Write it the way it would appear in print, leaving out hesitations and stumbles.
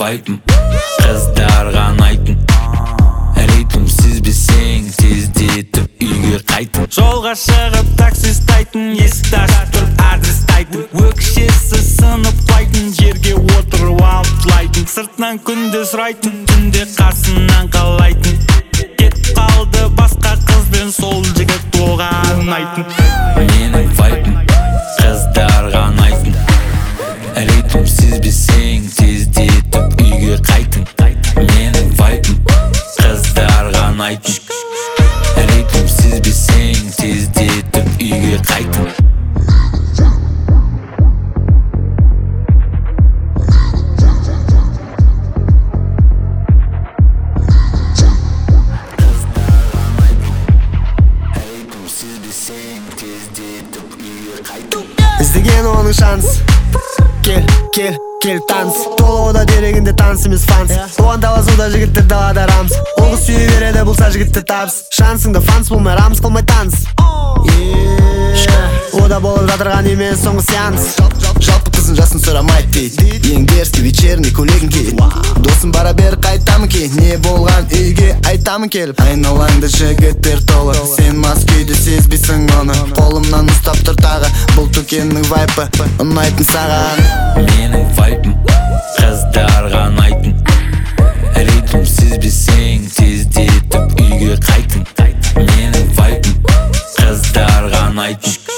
вайпым қыздарға ұнайтын ритм сіз білсең тездетіп үйге қайтын. Жолға шығып такси ұстайтын, есікті ашып тұрып адрес айтын. Өкшесі сынып құлайтын, жерге отырып алып жылайтын. Сыртынан күнде сұрайтын, түнде қасынан қалайтын. Кетіп қалды басқа қызбен, сол жігіт оған ұнайтын. Менің вайпым қыздарға ұнайтын ритм сіз білсең тездетіп үйге қайтын. Менің вайпым қыздарға ұнайтын ритм сіз білсең тездетіп үйге қайтын. Іздеген оның шанс, кел таныс. Толығуда дерегінде таныс емес фанс. Оған таласуда жігіттер далада рамс. Ол қыз сүйе береді, бұлса жігітті табыс. Шансыңды фанс болмай рамс қылмай таныс. Ода болып жатырған емес соңғы сеанс. Жалпы қызын жасын сұрамайды дейді. Ең дерзкий вечерний көйлегін ки. Досым бара бер қайтамын ки. Не болған үйге айтамын келіп. Айналаңда жігіттер толы, сен мас күйді сезбейсің оны. Қолымнан ұстап тұр тағы, бұл төкеннің вайпы ұнайтын саған. Менің вайпым қыздарға ұнайтын ритм сіз білсең тездетіп үйге қайтын. Менің вайпым қыздарға ұнайтын